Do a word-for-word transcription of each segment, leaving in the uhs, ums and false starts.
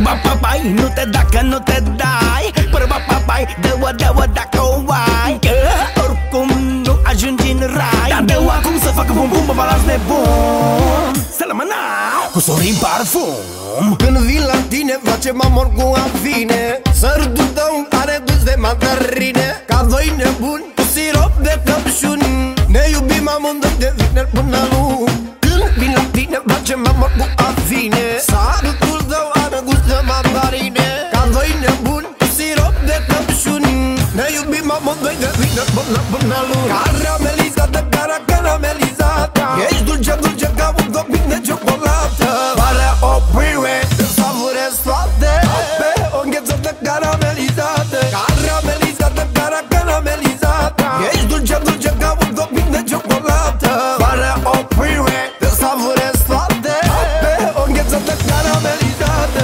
Părbapapai, nu te da că nu te dai. Părbapapai, dă-o, dă-o dacă o ai. Că oricum nu ajungi în rai. Dar dă-o acum să facă bum bum, bă, balans nebun. Să rămânau cu Sorin Parfum. Când vin la tine face mamor cu afine. Sărutul tău are gust de mandarine. Ca doi nebuni cu sirop de căpșuni. Ne iubim amândoi de vineri până luni. Când vin la tine face mamor cu afine. Sărutul tău are gust de mandarine. Ca doi nebuni cu sirop de căpșuni. Ne iubim amândoi de vineri până până luni. Caramelizată, cara caramelizată. Ești dulce, dulce ca un copil de ciocolată. Fără oprire, îți savurez toate. Pe o înghețată caramelizată. Caramelizată, cara caramelizată. Ești dulce, dulce ca un copil de ciocolată. Fără oprire, îți savurez toate. Pe o înghețată caramelizată.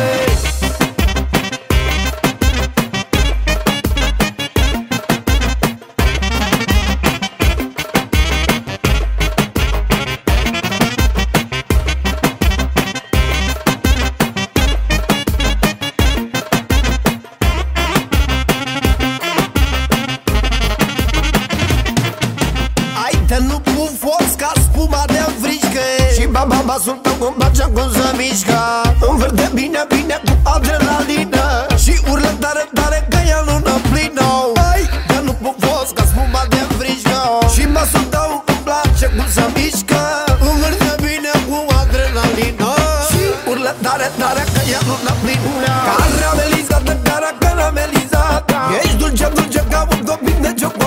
Nu pufos ca spuma de frișcă. Și baba basul tău cum bacea cum se mișcă. Învârte bine, bine cu adrenalină. Și urlă tare, tare că e lună plină. Hai, că nu pufos ca spuma de frișcă. Și basul tău îmi place cum se mișcă. Învârte bine cu adrenalină. Și urlă tare, tare că e lună plină. Caramelizată, cara caramelizată. Ești dulce, dulce ca un copil de ciocolată.